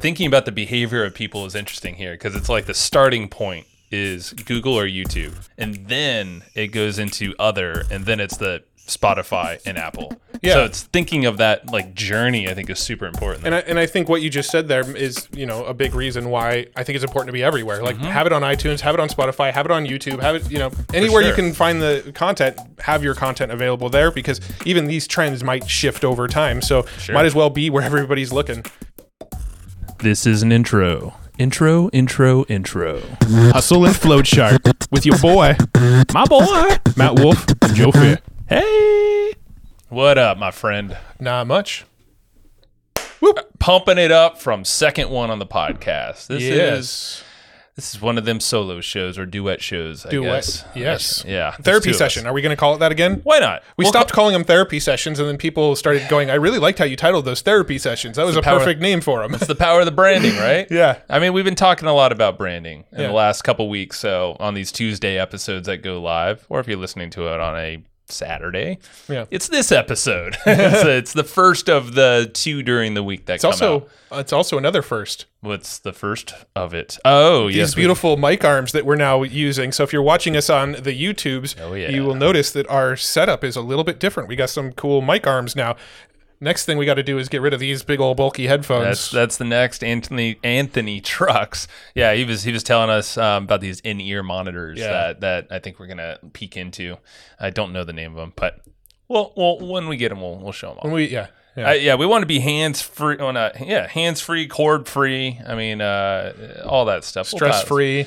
thinking about the behavior of people is interesting here because it's like the starting point is Google or YouTube, and then it goes into other, and then it's the Spotify and Apple. Yeah. So it's thinking of that like journey, I think, is super important. And I think what you just said there is, a big reason why I think it's important to be everywhere. Like have it on iTunes, have it on Spotify, have it on YouTube, have it, anywhere you can find the content, have your content available there, because even these trends might shift over time. So might as well be where everybody's looking. This is an intro. Intro. Hustle and Flowchart with your boy, my boy, Matt Wolf and Joe Fair. Hey, what up, my friend? Not much. Whoop. Pumping it up from second one on the podcast. This is one of them solo shows or duet shows, I guess. Yes. Yeah. Therapy session. Are we going to call it that again? Why not? We stopped calling them therapy sessions, and then people started going, I really liked how you titled those therapy sessions. That was a perfect name for them. It's the power of the branding, right? Yeah. I mean, we've been talking a lot about branding in the last couple weeks. So on these Tuesday episodes that go live, or if you're listening to it on a Saturday, it's this episode. It's the first of the two during the week that come out. It's also another first. What's the first of it? Oh, yes. These beautiful mic arms that we're now using. So if you're watching us on the YouTubes, you will notice that our setup is a little bit different. We got some cool mic arms now. Next thing we got to do is get rid of these big old bulky headphones. That's the next. Anthony Trucks. Yeah, he was telling us about these in-ear monitors that I think we're gonna peek into. I don't know the name of them, but when we get them, we'll show them off. We want to be hands-free. Hands-free, cord-free. I mean, all that stuff. Stress-free,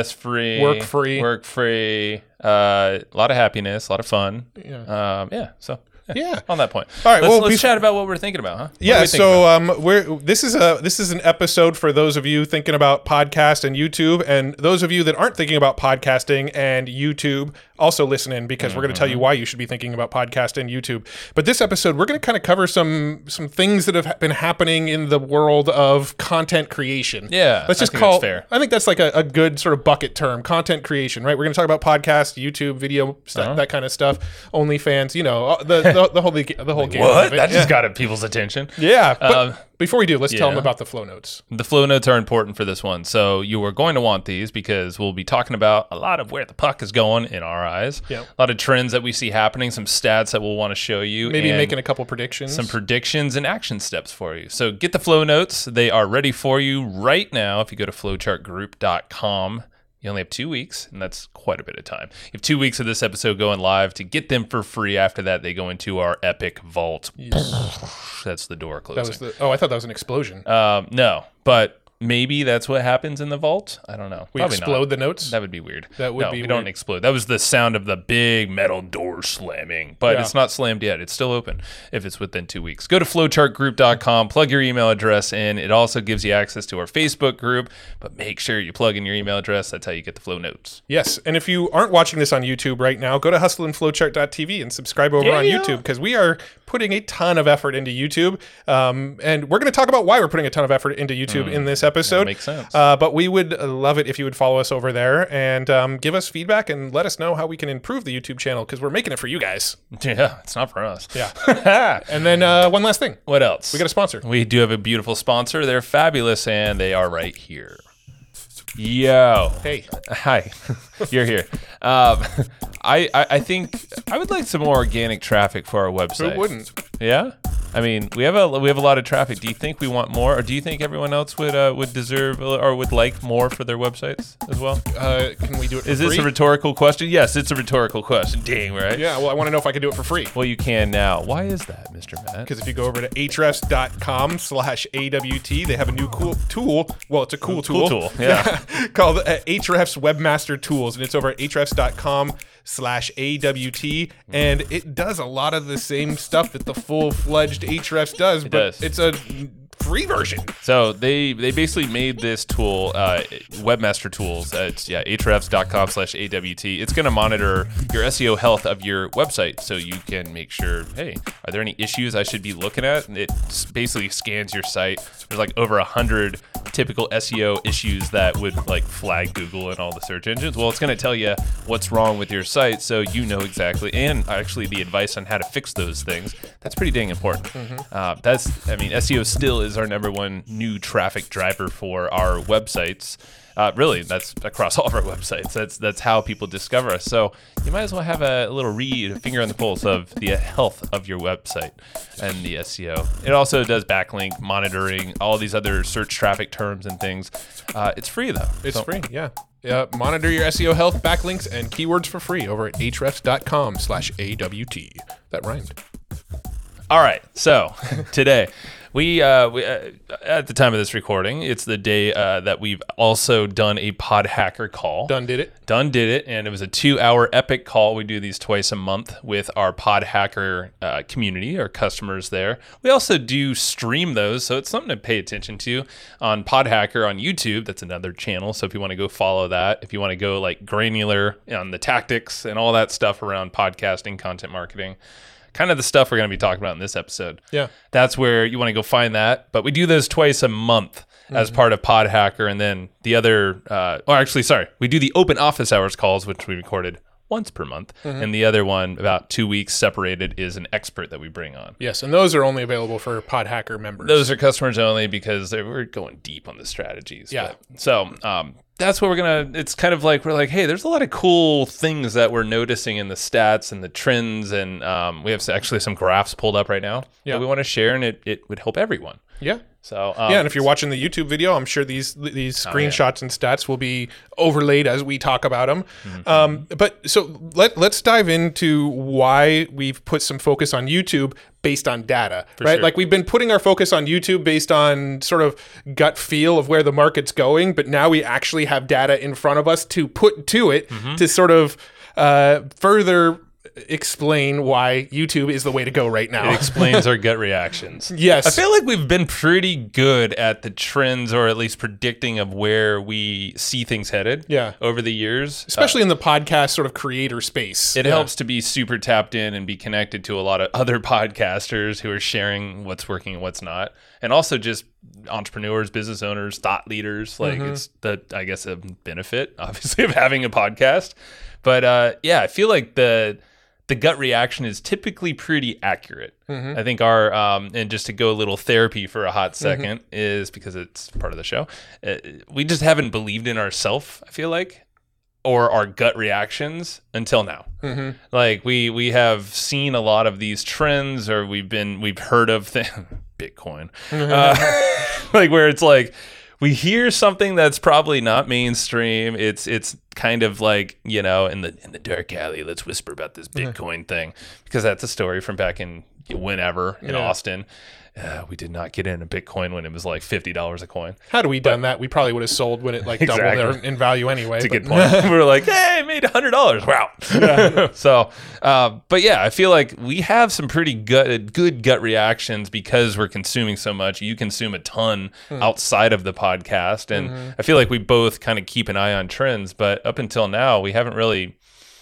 work-free. A lot of happiness, a lot of fun. On that point. All right, let's chat about what we're thinking about, huh? Yeah, so this is an episode for those of you thinking about podcast and YouTube, and those of you that aren't thinking about podcasting and YouTube, also listen in, because we're going to tell you why you should be thinking about podcast and YouTube. But this episode, we're going to kind of cover some things that have been happening in the world of content creation. Yeah, let's just call. Fair. I think that's like a good sort of bucket term, content creation, right? We're going to talk about podcast, YouTube, video, stuff, that kind of stuff. OnlyFans, the whole game. What? That just got people's attention. Yeah. But before we do, let's tell them about the flow notes. The flow notes are important for this one. So you are going to want these because we'll be talking about a lot of where the puck is going in our eyes. Yep. A lot of trends that we see happening, some stats that we'll want to show you. Maybe making a couple predictions. Some predictions and action steps for you. So get the flow notes. They are ready for you right now. If you go to flowchartgroup.com, you only have 2 weeks, and that's quite a bit of time. You have 2 weeks of this episode going live to get them for free. After that, they go into our epic vault. Yes. That's the door closing. I thought that was an explosion. No, but maybe that's what happens in the vault. I don't know. We explode the notes? That would be weird. That would be we weird. don't explode. That was the sound of the big metal door slamming. But it's not slammed yet. It's still open if it's within 2 weeks. Go to flowchartgroup.com, plug your email address in. It also gives you access to our Facebook group. But make sure you plug in your email address. That's how you get the flow notes. Yes. And if you aren't watching this on YouTube right now, go to hustleandflowchart.tv and subscribe over on YouTube, because we are putting a ton of effort into YouTube. And we're going to talk about why we're putting a ton of effort into YouTube in this episode. That makes sense. But we would love it if you would follow us over there and give us feedback and let us know how we can improve the YouTube channel, because we're making it for you guys. Yeah, it's not for us. Yeah. And then one last thing. What else? We got a sponsor. We do have a beautiful sponsor. They're fabulous, and they are right here. Yo. Hey. Hi. You're here. I think I would like some more organic traffic for our website. Who wouldn't? Yeah? I mean, we have a lot of traffic. Do you think we want more, or do you think everyone else would deserve or would like more for their websites as well? Can we do it for free? Is this a rhetorical question? Yes, it's a rhetorical question. Dang, right? Yeah, well, I want to know if I can do it for free. Well, you can now. Why is that, Mr. Matt? Because if you go over to ahrefs.com/AWT, they have a new cool tool. Well, it's a cool tool. Cool tool, yeah. Called Ahrefs Webmaster Tools, and it's over at ahrefs.com/AWT, and it does a lot of the same stuff that the full-fledged Ahrefs does, but it's a free version. So they basically made this tool, Webmaster Tools. It's ahrefs.com/AWT. It's going to monitor your SEO health of your website, so you can make sure, hey, are there any issues I should be looking at? And it basically scans your site. There's like over 100 typical SEO issues that would like flag Google and all the search engines? Well, it's going to tell you what's wrong with your site, so you know exactly, and actually the advice on how to fix those things. That's pretty dang important. SEO still is our number one new traffic driver for our websites. Really, that's across all of our websites. That's how people discover us. So you might as well have a little read, a finger on the pulse of the health of your website and the SEO. It also does backlink monitoring, all these other search traffic terms and things. It's free though. It's free, yeah. Monitor your SEO health, backlinks, and keywords for free over at ahrefs.com/AWT. That rhymed. All right, so today we at the time of this recording, it's the day that we've also done a Pod Hacker call. Done did it, and it was a 2-hour epic call. We do these twice a month with our Pod Hacker community, our customers there. We also do stream those, so it's something to pay attention to on Pod Hacker on YouTube. That's another channel, so if you want to go follow that, if you want to go like granular on the tactics and all that stuff around podcasting, content marketing, kind of the stuff we're going to be talking about in this episode. Yeah. That's where you want to go find that. But we do those twice a month as part of Pod Hacker. And then the other, we do the open office hours calls, which we recorded once per month. And the other one, about 2 weeks separated, is an expert that we bring on. Yes, and those are only available for Pod Hacker members. Those are customers only because we're going deep on the strategies. Yeah. That's what it's kind of like, we're like, hey, there's a lot of cool things that we're noticing in the stats and the trends. And we have actually some graphs pulled up right now that we want to share, and it would help everyone. Yeah. So and if you're watching the YouTube video, I'm sure these screenshots and stats will be overlaid as we talk about them. But so let's dive into why we've put some focus on YouTube based on data, right? Sure. Like we've been putting our focus on YouTube based on sort of gut feel of where the market's going, but now we actually have data in front of us to put to it to sort of further explain why YouTube is the way to go right now. It explains our gut reactions. Yes. I feel like we've been pretty good at the trends, or at least predicting of where we see things headed over the years. Especially in the podcast sort of creator space. It helps to be super tapped in and be connected to a lot of other podcasters who are sharing what's working and what's not. And also just entrepreneurs, business owners, thought leaders. Like it's I guess a benefit, obviously, of having a podcast. But I feel like the gut reaction is typically pretty accurate. I think our, and just to go a little therapy for a hot second, is because it's part of the show, we just haven't believed in ourselves, I feel like, or our gut reactions until now. Like we have seen a lot of these trends, or we've heard of Bitcoin, like where it's like, we hear something that's probably not mainstream. It's kind of like, in the dark alley, let's whisper about this Bitcoin thing, because that's a story from back in whenever in Austin. We did not get into Bitcoin when it was like $50 a coin. Had we done that, we probably would have sold when it doubled in value anyway. That's a good point. We were like, hey, I made $100. Wow. So, I feel like we have some pretty good gut reactions because we're consuming so much. You consume a ton outside of the podcast. And I feel like we both kind of keep an eye on trends. But up until now, we haven't really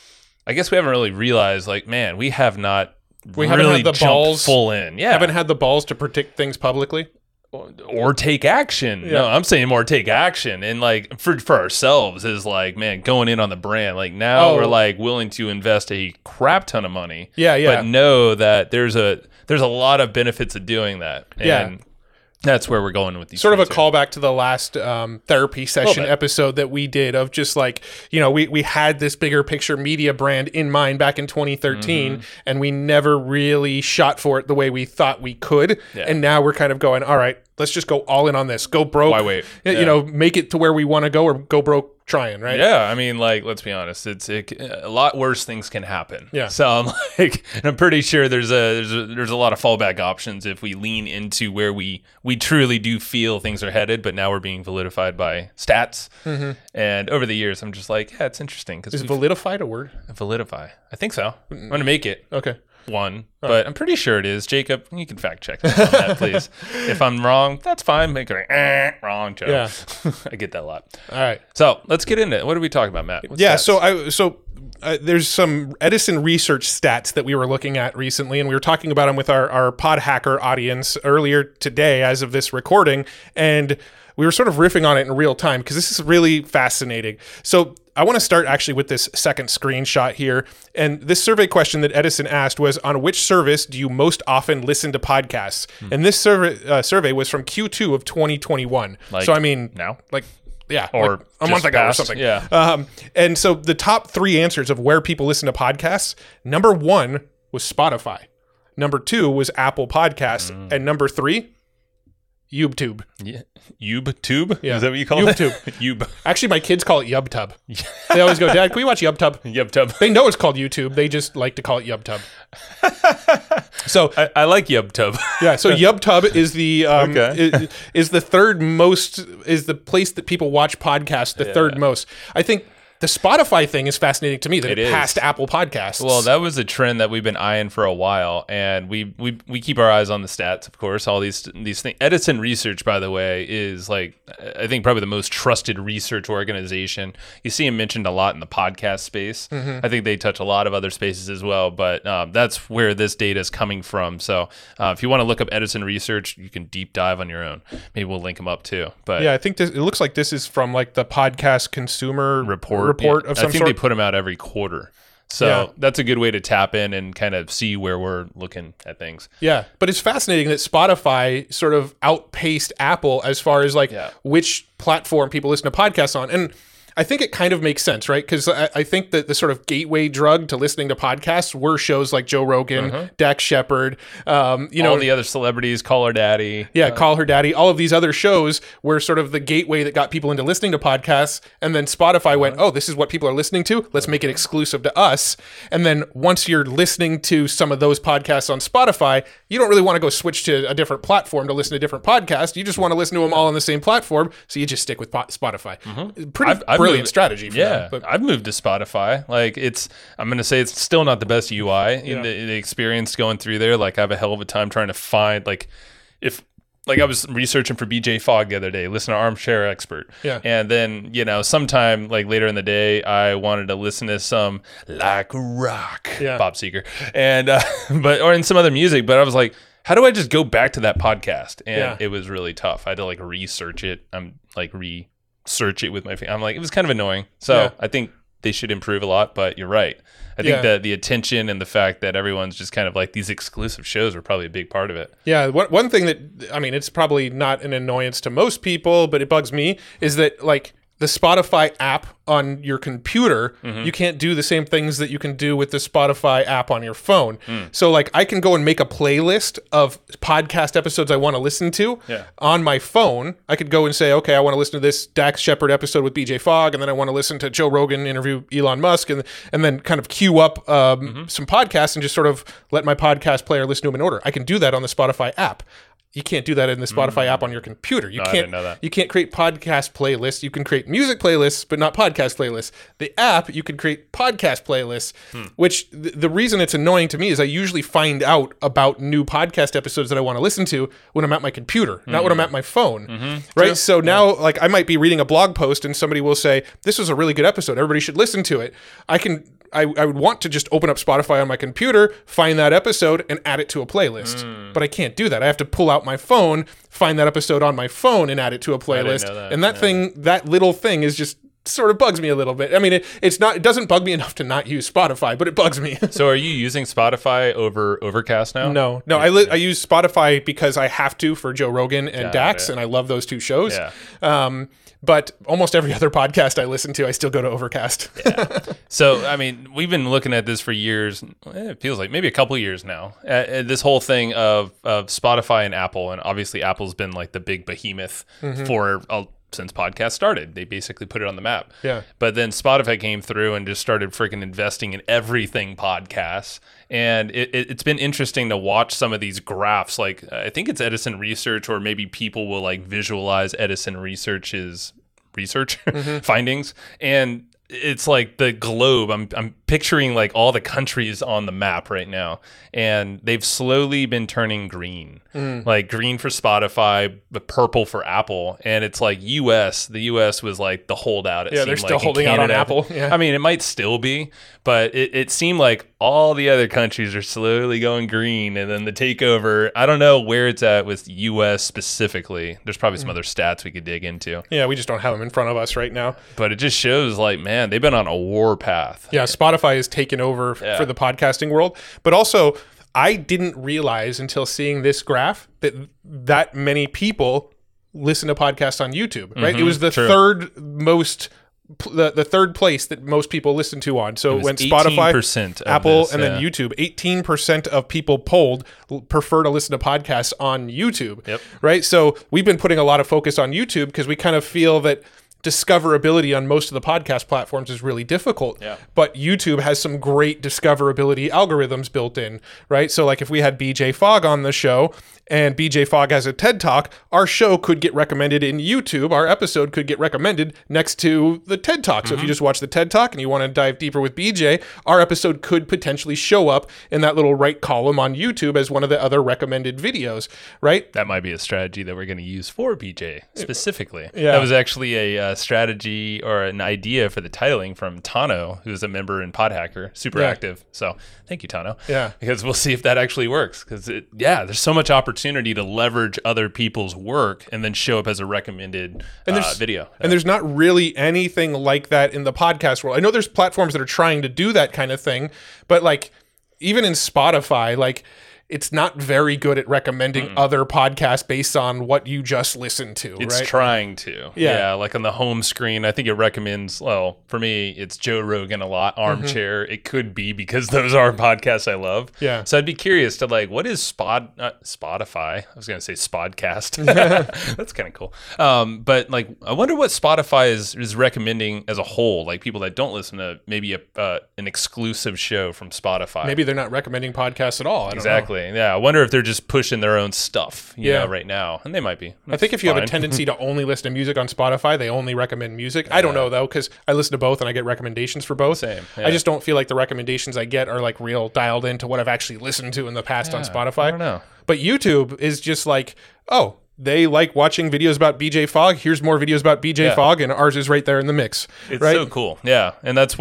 realized, like, man, we haven't had the balls full in. Yeah. Haven't had the balls to predict things publicly. Or take action. Yeah. No, I'm saying more take action. And like for ourselves is like, man, going in on the brand. Like now we're like willing to invest a crap ton of money. Yeah. But know that there's a lot of benefits of doing that. And that's where we're going with these. Sort of a callback to the last therapy session episode that we did of just like, we had this bigger picture media brand in mind back in 2013 and we never really shot for it the way we thought we could. Yeah. And now we're kind of going, all right, let's just go all in on this. Go broke. Why wait? Make it to where we want to go, or go broke trying, right? Yeah, I mean, like, let's be honest. A lot worse things can happen. Yeah. So I'm like, and I'm pretty sure there's a lot of fallback options if we lean into where we truly do feel things are headed, but now we're being validified by stats. And over the years, I'm just like, it's interesting. Is validified a word? Validify. I think so. I'm going to make it. Okay. But I'm pretty sure it is. Jacob, you can fact check me on that, please. If I'm wrong, that's fine. Make it wrong, Joe. Yeah. I get that a lot. All right. So let's get into it. What are we talking about, Matt? So there's some Edison research stats that we were looking at recently, and we were talking about them with our Pod Hacker audience earlier today as of this recording, and we were sort of riffing on it in real time because this is really fascinating. So I want to start actually with this second screenshot here. And this survey question that Edison asked was, on which service do you most often listen to podcasts? And this survey was from Q2 of 2021. So I mean, now? Yeah, or like a month ago past, or something. Yeah. And so the top 3 answers of where people listen to podcasts, number 1 was Spotify. Number 2 was Apple Podcasts. And number 3, YouTube. Yeah. YouTube? Yeah. Is that what you call YouTube. it? YouTube. Actually, my kids call it YubTub. They always go, Dad, can we watch YubTub? YubTub. They know it's called YouTube. They just like to call it YubTub. So I like YubTub. yeah, so YubTub is the is the third most, is the place that people watch podcasts, the third most. I think the Spotify thing is fascinating to me that it passed Apple Podcasts. Well, that was a trend that we've been eyeing for a while, and we keep our eyes on the stats, of course. All these things. Edison Research, by the way, is like, I think probably the most trusted research organization. You see them mentioned a lot in the podcast space. I think they touch a lot of other spaces as well, but that's where this data is coming from. So if you want to look up Edison Research, you can deep dive on your own. Maybe we'll link them up too. But yeah, I think it looks like this is from like the Podcast Consumer Report of some I think sort. they put them out every quarter. So that's a good way to tap in and kind of see where we're looking at things. Yeah, but it's fascinating that Spotify sort of outpaced Apple as far as like which platform people listen to podcasts on. And I think it kind of makes sense, right? Because I think that the sort of gateway drug to listening to podcasts were shows like Joe Rogan, Dax Shepard, all the other celebrities, Call Her Daddy. Yeah, Call Her Daddy. All of these other shows were sort of the gateway that got people into listening to podcasts. And then Spotify went, oh, this is what people are listening to. Let's make it exclusive to us. And then once you're listening to some of those podcasts on Spotify, you don't really want to go switch to a different platform to listen to different podcasts. You just want to listen to them all on the same platform. So you just stick with Spotify. Pretty brilliant strategy for them. But I've moved to Spotify. Like I'm going to say it's still not the best UI. The experience going through there, like I have a hell of a time trying to find, like I was researching for BJ Fogg the other day, listen to Armchair Expert. Yeah. And then, sometime like later in the day, I wanted to listen to some like rock, Bob Seger, and, or in some other music, but I was like, how do I just go back to that podcast? And it was really tough. I had to like research it. Search it with my finger. I'm like, it was kind of annoying. So I think they should improve a lot, but you're right. I think that the attention and the fact that everyone's just kind of like these exclusive shows are probably a big part of it. Yeah. One thing that, I mean, it's probably not an annoyance to most people, but it bugs me, is that like the Spotify app on your computer, you can't do the same things that you can do with the Spotify app on your phone. So like I can go and make a playlist of podcast episodes I want to listen to on my phone. I could go and say, okay, I want to listen to this Dax Shepard episode with BJ Fogg, and then I want to listen to Joe Rogan interview Elon Musk, and then kind of queue up some podcasts and just sort of let my podcast player listen to them in order. I can do that on the Spotify app. You can't do that in the Spotify app on your computer. I didn't know that. You can't create podcast playlists. You can create music playlists, but not podcast playlists. The app, you can create podcast playlists, which the reason it's annoying to me is I usually find out about new podcast episodes that I want to listen to when I'm at my computer, not when I'm at my phone. Right? True. So now, like, I might be reading a blog post and somebody will say, this was a really good episode. Everybody should listen to it. I would want to just open up Spotify on my computer, find that episode, and add it to a playlist. But I can't do that. I have to pull out my phone, find that episode on my phone, and add it to a playlist. And that little thing is just sort of bugs me a little bit. I mean, it doesn't bug me enough to not use Spotify, but it bugs me. So are you using Spotify over Overcast now? No. I use Spotify because I have to for Joe Rogan and Dax, and I love those two shows. Yeah. But almost every other podcast I listen to, I still go to Overcast. So, I mean, we've been looking at this for years. It feels like maybe a couple years now. This whole thing of Spotify and Apple, and obviously Apple's been like the big behemoth since podcasts started. They basically put it on the map. Yeah. But then Spotify came through and just started freaking investing in everything podcasts. And it's been interesting to watch some of these graphs. Like, I think it's Edison Research, or maybe people will like visualize Edison Research's research findings. And it's like the globe. I'm picturing like all the countries on the map right now, and they've slowly been turning green, like green for Spotify, but purple for Apple. And it's like the US was like the holdout. They're still holding out on Apple. Yeah. I mean, it might still be, but it seemed like all the other countries are slowly going green. And then the takeover, I don't know where it's at with US specifically. There's probably some other stats we could dig into. Yeah, we just don't have them in front of us right now. But it just shows like, man, they've been on a war path. Yeah, Spotify has taken over for the podcasting world. But also, I didn't realize until seeing this graph that many people listen to podcasts on YouTube, right? It was the third most, the third place that most people listen to on. So when Spotify, Apple, and then YouTube, 18% of people polled prefer to listen to podcasts on YouTube, right? So we've been putting a lot of focus on YouTube because we kind of feel that discoverability on most of the podcast platforms is really difficult, but YouTube has some great discoverability algorithms built in, right? So like if we had BJ Fogg on the show and BJ Fogg has a TED Talk, our show could get recommended in YouTube. Our episode could get recommended next to the TED Talk. So if you just watch the TED Talk and you want to dive deeper with BJ, our episode could potentially show up in that little right column on YouTube as one of the other recommended videos, right? That might be a strategy that we're going to use for BJ specifically. That was actually a strategy or an idea for the titling from Tano, who's a member in Podhacker, super active. So thank you, Tano. Yeah. Because we'll see if that actually works. Because there's so much opportunity to leverage other people's work and then show up as a recommended video. And there's not really anything like that in the podcast world. I know there's platforms that are trying to do that kind of thing, but like even in Spotify, like it's not very good at recommending other podcasts based on what you just listened to. It's trying to. Yeah. Like on the home screen, I think it recommends, well, for me, it's Joe Rogan a lot, Armchair. It could be because those are podcasts I love. Yeah. So I'd be curious to like, what is Spotify? I was going to say Spodcast. That's kind of cool. But like, I wonder what Spotify is recommending as a whole, like people that don't listen to maybe an exclusive show from Spotify. Maybe they're not recommending podcasts at all. I don't know. Yeah, I wonder if they're just pushing their own stuff, you know, right now, and they might be. I think if you have a tendency to only listen to music on Spotify, they only recommend music. I don't know though, because I listen to both and I get recommendations for both. Same. I just don't feel like the recommendations I get are like real dialed into what I've actually listened to in the past on Spotify. I don't know. But YouTube is just like, oh, they like watching videos about BJ Fogg. Here's more videos about BJ Fogg, and ours is right there in the mix. It's right? so cool. Yeah. And that's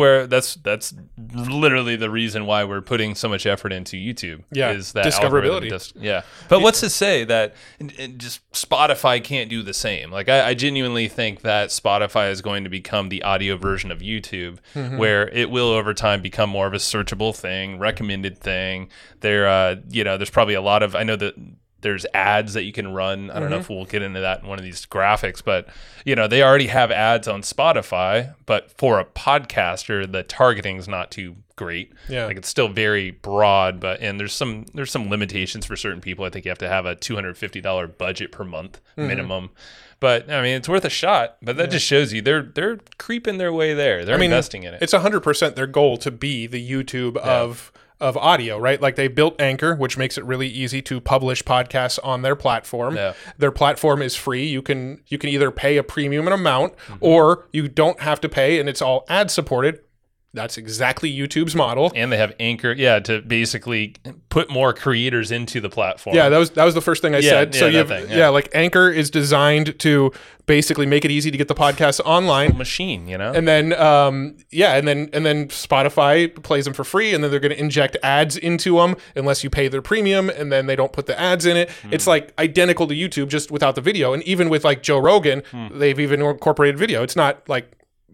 literally the reason why we're putting so much effort into YouTube. Yeah. Is that discoverability. But what's to say that just Spotify can't do the same? Like I genuinely think that Spotify is going to become the audio version of YouTube, where it will over time become more of a searchable thing, recommended thing. There's probably a lot of, I know that there's ads that you can run. I don't know if we'll get into that in one of these graphics, but they already have ads on Spotify, but for a podcaster, the targeting's not too great. Yeah. Like it's still very broad, and there's some limitations for certain people. I think you have to have a $250 budget per month minimum. But I mean, it's worth a shot. But that just shows you they're creeping their way there. They're investing in it. It's 100% their goal to be the YouTube of audio, right? Like they built Anchor, which makes it really easy to publish podcasts on their platform. Yeah. Their platform is free. You can either pay a premium amount or you don't have to pay, and it's all ad supported. That's exactly YouTube's model. And they have Anchor, to basically put more creators into the platform. Yeah, that was the first thing I said. So like Anchor is designed to basically make it easy to get the podcast online. Machine, And then and then Spotify plays them for free, and then they're going to inject ads into them unless you pay their premium, and then they don't put the ads in it. It's like identical to YouTube, just without the video. And even with like Joe Rogan, they've even incorporated video. It's not like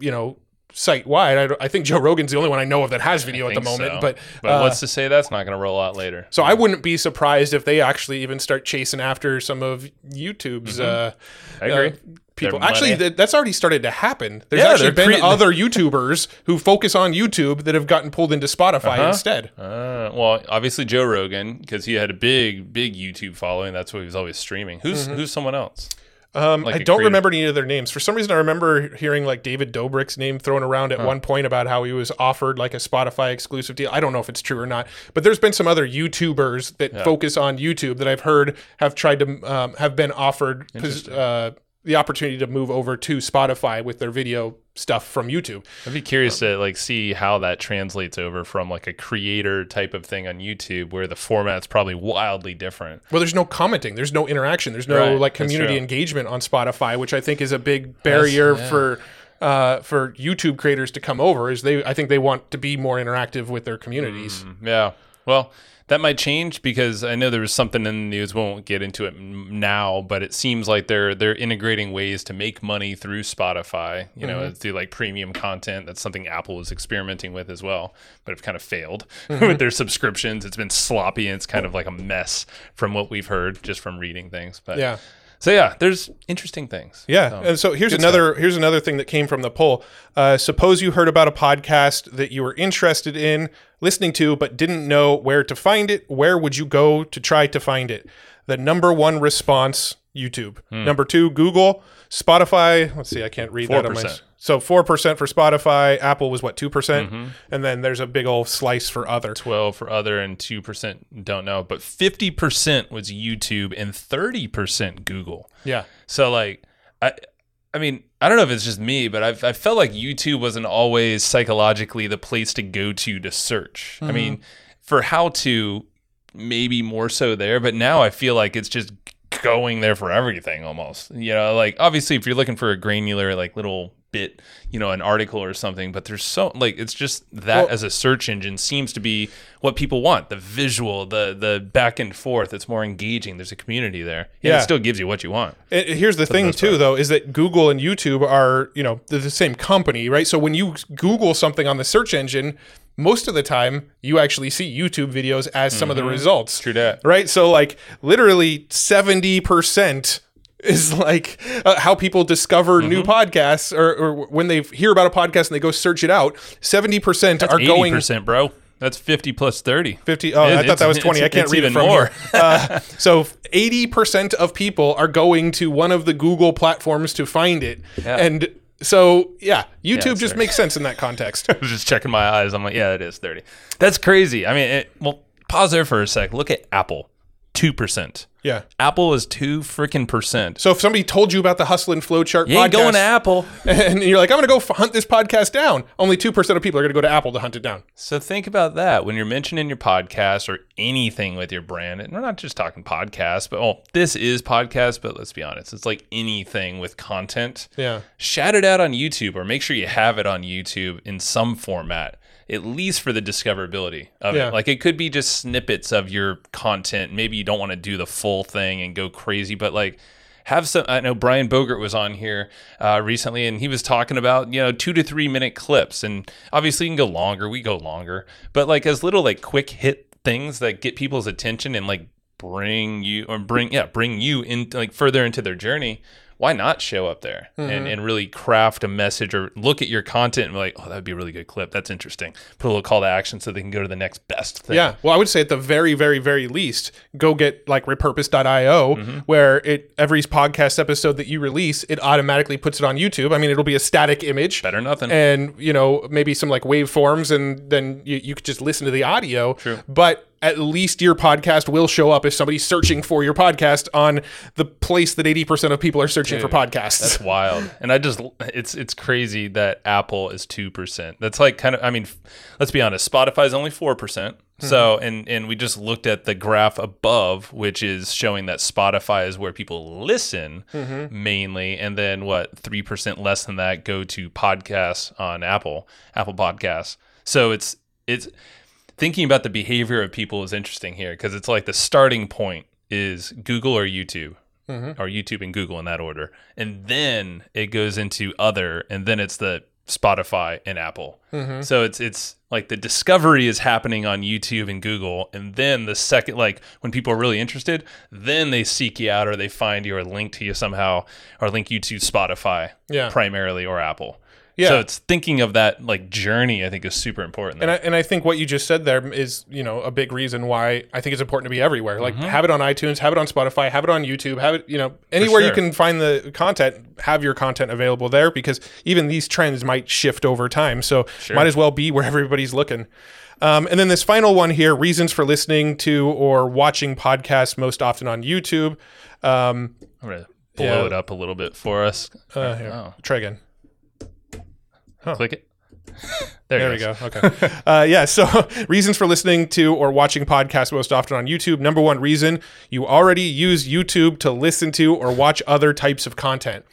site wide. I think Joe Rogan's the only one I know of that has video at the moment. So. But what's to say that's not going to roll out later? So I wouldn't be surprised if they actually even start chasing after some of YouTube's. I agree. People actually, that's already started to happen. There's actually been other YouTubers who focus on YouTube that have gotten pulled into Spotify instead. Well, obviously Joe Rogan, because he had a big YouTube following. That's why he was always streaming. Who's someone else? I don't remember any of their names. For some reason, I remember hearing like David Dobrik's name thrown around at one point about how he was offered like a Spotify exclusive deal. I don't know if it's true or not, but there's been some other YouTubers that focus on YouTube that I've heard have tried to have been offered the opportunity to move over to Spotify with their video stuff from YouTube. I'd be curious to like see how that translates over from like a creator type of thing on YouTube where the format's probably wildly different. Well, there's no commenting, there's no interaction, there's no like community engagement on Spotify, which I think is a big barrier for YouTube creators to come over. I think they want to be more interactive with their communities. Yeah. Well, that might change because I know there was something in the news. We won't get into it now, but it seems like they're integrating ways to make money through Spotify. You know, through like premium content. That's something Apple is experimenting with as well, but have kind of failed with their subscriptions. It's been sloppy and it's kind of like a mess from what we've heard just from reading things. But yeah. So yeah, there's interesting things. Yeah, and so here's another thing that came from the poll. Suppose you heard about a podcast that you were interested in listening to, but didn't know where to find it. Where would you go to try to find it? The number one response, YouTube. Number two, Google. Spotify. Let's see, I can't read 4%. That on my. So 4% for Spotify. Apple was what, 2%? And then there's a big old slice for other. 12 for other and 2% don't know. But 50% was YouTube and 30% Google. Yeah. So like, I mean, I don't know if it's just me, but I felt like YouTube wasn't always psychologically the place to go to search. I mean, for how to, maybe more so there, but now I feel like it's just going there for everything almost. You know, like obviously if you're looking for a granular like little bit, you know, an article or something, but there's so like it's just that as a search engine seems to be what people want, the visual, the back and forth. It's more engaging. There's a community there. Yeah, it still gives you what you want. Here's the thing too, though, is that Google and YouTube are, you know, they're the same company, right? So when you Google something on the search engine, most of the time you actually see YouTube videos as some of the results. True that. Right? So like literally 70% is like how people discover new podcasts or when they hear about a podcast and they go search it out. 70% That's are 80%, going... 80%, bro. That's 50 plus 30. 50. Oh, I thought that was 20. I can't read it from more. So 80% of people are going to one of the Google platforms to find it. Yeah. And so, yeah, YouTube just makes sense in that context. I was just checking my eyes. I'm like, yeah, it is 30. That's crazy. I mean, well, pause there for a sec. Look at Apple. 2%. Yeah. Apple is 2%. So if somebody told you about the Hustle and Flowchart podcast, you ain't going to Apple. And you're like, I'm going to go hunt this podcast down. Only 2% of people are going to go to Apple to hunt it down. So think about that. When you're mentioning your podcast or anything with your brand, and we're not just talking podcasts, but this is podcast, but let's be honest. It's like anything with content. Yeah. Shout it out on YouTube or make sure you have it on YouTube in some format. At least for the discoverability of it. Like it could be just snippets of your content. Maybe you don't want to do the full thing and go crazy, but like have some, I know Brian Bogert was on here recently and he was talking about, 2 to 3 minute clips. And obviously you can go longer, we go longer, but like as little like quick hit things that get people's attention and like bring you in like further into their journey. Why not show up there and really craft a message or look at your content and be like, oh, that would be a really good clip. That's interesting. Put a little call to action so they can go to the next best thing. Yeah. Well, I would say at the very, very, very least, go get like repurpose.io where every podcast episode that you release, it automatically puts it on YouTube. I mean, it'll be a static image. Better than nothing. And, maybe some like waveforms and then you could just listen to the audio. True. But at least your podcast will show up if somebody's searching for your podcast on the place that 80% of people are searching for podcasts. That's wild. And it's crazy that Apple is 2%. That's like kind of, I mean, let's be honest, Spotify is only 4%. So, and we just looked at the graph above, which is showing that Spotify is where people listen mainly. And then 3% less than that go to podcasts on Apple Podcasts. So it's, thinking about the behavior of people is interesting here because it's like the starting point is Google or YouTube or YouTube and Google in that order. And then it goes into other, and then it's the Spotify and Apple. So it's like the discovery is happening on YouTube and Google. And then the second, like when people are really interested, then they seek you out or they find you or link to you somehow or link you to Spotify primarily or Apple. Yeah. So it's thinking of that like journey, I think, is super important. And I think what you just said there is, a big reason why I think it's important to be everywhere. Like have it on iTunes, have it on Spotify, have it on YouTube, have it, anywhere you can find the content, have your content available there because even these trends might shift over time. So might as well be where everybody's looking. And then this final one here, reasons for listening to or watching podcasts most often on YouTube. blow it up a little bit for us? Here. Try again. Click it. There we go. Okay. Yeah. So reasons for listening to or watching podcasts most often on YouTube. Number one reason, you already use YouTube to listen to or watch other types of content.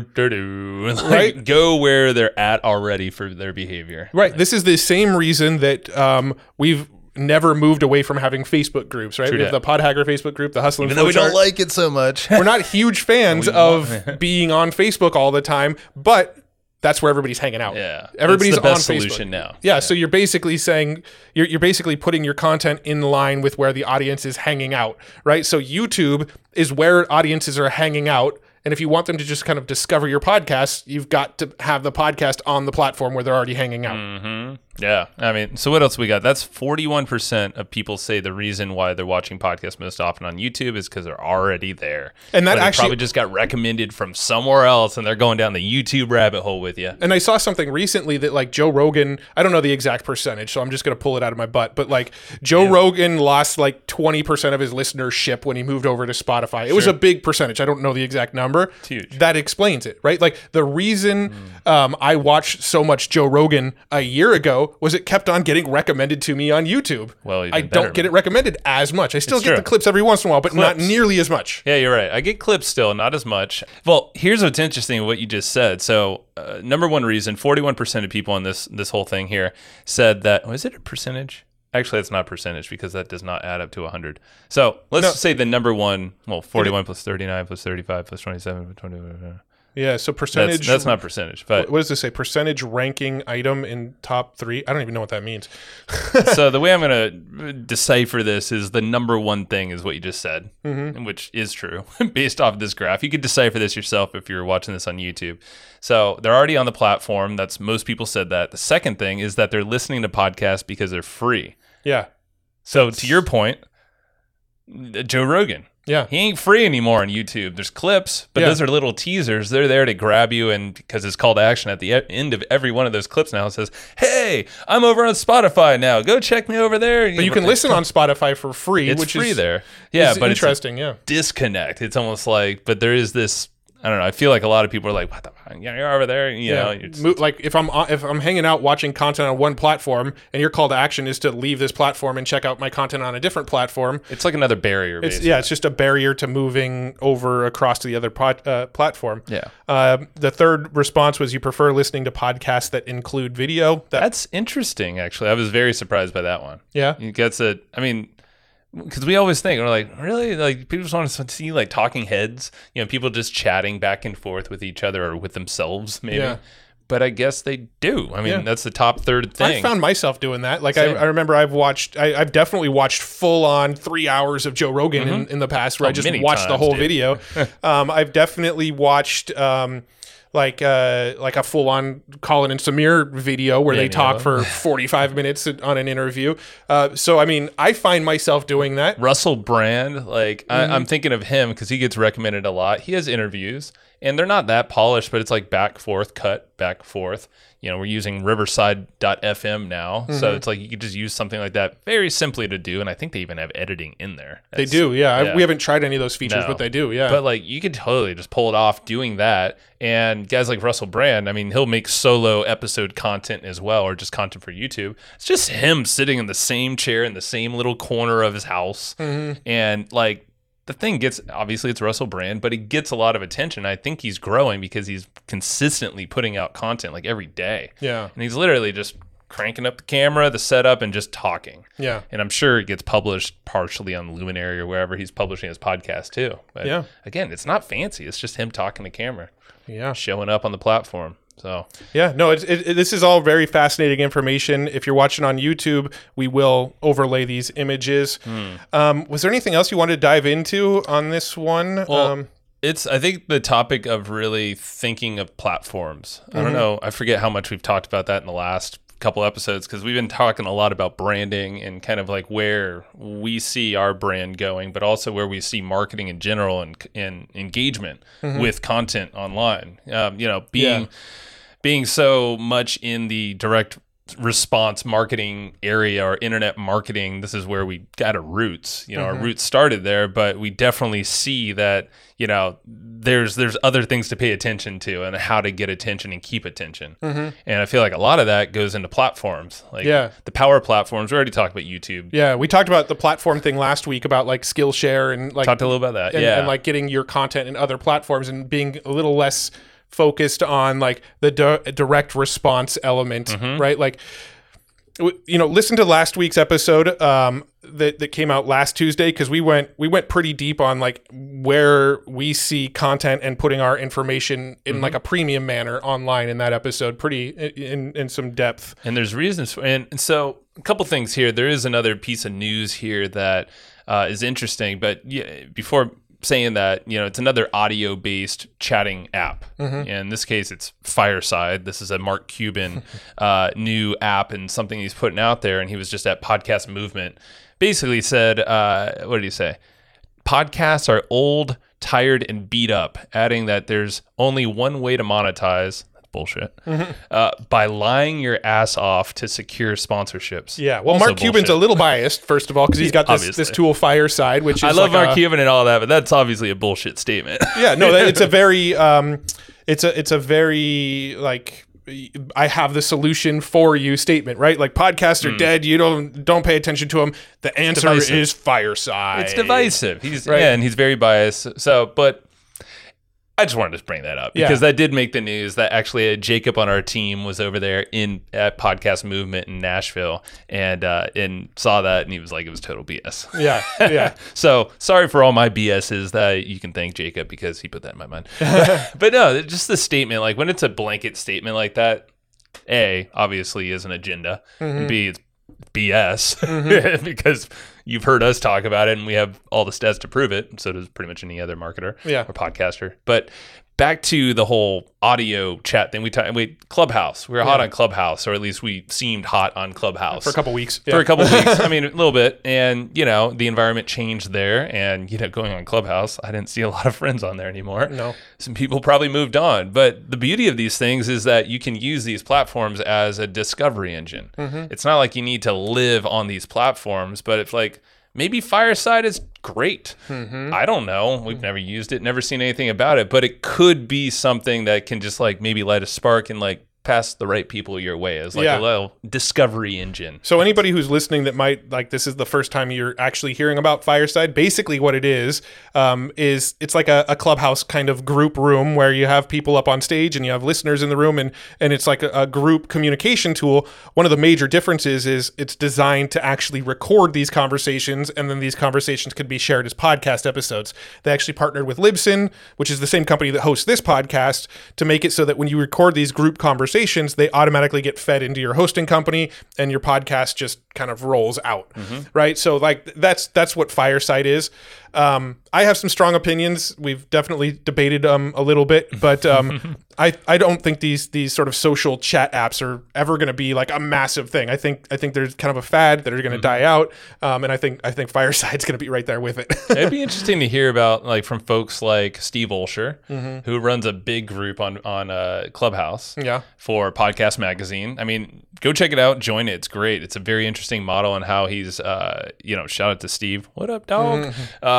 Right? Go where they're at already for their behavior. Right. This is the same reason that we've never moved away from having Facebook groups, right? We have the Podhacker Facebook group, the Hustle and Even though we don't like it so much. We're not huge fans of being on Facebook all the time, but that's where everybody's hanging out. Yeah, everybody's the best on solution Facebook now. Yeah, so you're basically saying you're basically putting your content in line with where the audience is hanging out, right? So YouTube is where audiences are hanging out, and if you want them to just kind of discover your podcast, you've got to have the podcast on the platform where they're already hanging out. Mm-hmm. Yeah. I mean, so what else we got? That's 41% of people say the reason why they're watching podcasts most often on YouTube is because they're already there. And that actually probably just got recommended from somewhere else and they're going down the YouTube rabbit hole with you. And I saw something recently that like Joe Rogan, I don't know the exact percentage, so I'm just going to pull it out of my butt, but like Joe Rogan lost like 20% of his listenership when he moved over to Spotify. It was a big percentage. I don't know the exact number. It's huge. That explains it, right? Like the reason I watched so much Joe Rogan a year ago was it kept on getting recommended to me on YouTube. Well, I don't get it recommended as much. I still get the clips every once in a while, but not nearly as much. Yeah, you're right. I get clips still, not as much. Well, here's what's interesting, what you just said. So number one reason, 41% of people on this whole thing here said that, is it a percentage? Actually, that's not percentage because that does not add up to 100. So let's say the number one, 41 plus 39 plus 35 plus 27 plus 20. Yeah, so percentage. That's not percentage. But what does this say? Percentage ranking item in top 3? I don't even know what that means. So the way I'm going to decipher this is the number one thing is what you just said, which is true based off of this graph. You could decipher this yourself if you're watching this on YouTube. So they're already on the platform. That's most people said that. The second thing is that they're listening to podcasts because they're free. Yeah. So to your point, Joe Rogan. Yeah. He ain't free anymore on YouTube. There's clips, but those are little teasers. They're there to grab you, and because it's call to action at the end of every one of those clips now, it says, hey, I'm over on Spotify now. Go check me over there. But you can listen on Spotify for free, it's which free is there. Yeah, but interesting, it's disconnect. It's almost like, but there is this, I don't know. I feel like a lot of people are like, "What the fuck? You're over there." You know, like if I'm hanging out watching content on one platform, and your call to action is to leave this platform and check out my content on a different platform, it's like another barrier. It's just a barrier to moving over across to the other platform. Yeah. The third response was you prefer listening to podcasts that include video. That's interesting. Actually, I was very surprised by that one. Yeah, it gets it. I mean, because we always think, we're like, really? Like, people just want to see, like, talking heads, people just chatting back and forth with each other or with themselves, maybe. Yeah. But I guess they do. I mean, that's the top third thing. I found myself doing that. Like, I remember I've definitely watched full-on 3 hours of Joe Rogan in the past where I just watched the whole video. I've definitely watched... like a full-on Colin and Samir video where they talk for 45 minutes on an interview. So, I mean, I find myself doing that. Russell Brand, I'm thinking of him because he gets recommended a lot. He has interviews, and they're not that polished, but it's like back, forth, cut, back, forth. We're using Riverside.fm now, so it's like you could just use something like that very simply to do, and I think they even have editing in there. They do, yeah. We haven't tried any of those features, but they do, yeah. But you could totally just pull it off doing that, and guys like Russell Brand, I mean, he'll make solo episode content as well, or just content for YouTube. It's just him sitting in the same chair in the same little corner of his house, and the thing gets, obviously it's Russell Brand, but he gets a lot of attention. I think he's growing because he's consistently putting out content every day. Yeah. And he's literally just cranking up the camera, the setup, and just talking. Yeah. And I'm sure it gets published partially on Luminary or wherever he's publishing his podcast too. But again, it's not fancy. It's just him talking to camera. Yeah. Showing up on the platform. So this is all very fascinating information. If you're watching on YouTube, we will overlay these images. Was there anything else you wanted to dive into on this one? Well, I think the topic of really thinking of platforms. I don't know. I forget how much we've talked about that in the last couple episodes because we've been talking a lot about branding and kind of where we see our brand going, but also where we see marketing in general and engagement with content online. Being so much in the direct response marketing area or internet marketing, this is where we got our roots. Our roots started there, but we definitely see that, there's other things to pay attention to and how to get attention and keep attention. And I feel like a lot of that goes into platforms. Like the power platforms. We already talked about YouTube. Yeah, we talked about the platform thing last week about like Skillshare and like talked a little about that. And like getting your content in other platforms and being a little less focused on like the direct response element, right? Like, listen to last week's episode that came out last Tuesday, because we went pretty deep on like where we see content and putting our information in like a premium manner online in that episode, pretty in some depth. And there's reasons for, and so a couple things here. There is another piece of news here that is interesting, but before saying that, it's another audio-based chatting app. In this case, it's Fireside. This is a Mark Cuban new app and something he's putting out there. And he was just at Podcast Movement. Basically said, what did he say? Podcasts are old, tired, and beat up, adding that there's only one way to monetize. Bullshit. By lying your ass off to secure sponsorships. Yeah. Well, Mark Cuban's a little biased, first of all, because he's got this tool Fireside, which is I love Mark Cuban and all that, but that's obviously a bullshit statement. Yeah. No, it's a very it's a very like, I have the solution for you statement, right? Like, podcasts are dead. You don't pay attention to them. The answer is Fireside. It's divisive. He's right. And he's very biased. So, but I just wanted to bring that up because that did make the news that actually Jacob on our team was over there at Podcast Movement in Nashville and saw that, and he was like, it was total BS. Yeah. So sorry for all my BSs. That you can thank Jacob because he put that in my mind. But no, just the statement, like when it's a blanket statement like that, A, obviously is an agenda, and B, it's BS because you've heard us talk about it and we have all the stats to prove it. So does pretty much any other marketer or podcaster. But back to the whole audio chat thing. Clubhouse. We were hot on Clubhouse, or at least we seemed hot on Clubhouse. For a couple weeks. For a couple weeks. I mean, a little bit. And, the environment changed there. And, going on Clubhouse, I didn't see a lot of friends on there anymore. No. Some people probably moved on. But the beauty of these things is that you can use these platforms as a discovery engine. It's not like you need to live on these platforms, but it's like, maybe Fireside is great. I don't know. We've never used it, never seen anything about it, but it could be something that can just like maybe light a spark and like pass the right people your way as like a little discovery engine. So anybody who's listening that might like, this is the first time you're actually hearing about Fireside, basically what it is it's like a Clubhouse kind of group room where you have people up on stage and you have listeners in the room, and it's like a group communication tool. One of the major differences is it's designed to actually record these conversations, and then these conversations could be shared as podcast episodes. They actually partnered with Libsyn, which is the same company that hosts this podcast, to make it so that when you record these group conversations, they automatically get fed into your hosting company and your podcast just kind of rolls out, right? So like that's what Fireside is. I have some strong opinions. We've definitely debated a little bit, but I don't think these sort of social chat apps are ever going to be like a massive thing. I think there's kind of a fad that are going to die out, and I think Fireside's going to be right there with it. It'd be interesting to hear about like from folks like Steve Olsher, who runs a big group on Clubhouse for Podcast Magazine. I mean, go check it out, join it. It's great. It's a very interesting model on how he's shout out to Steve. What up, dog?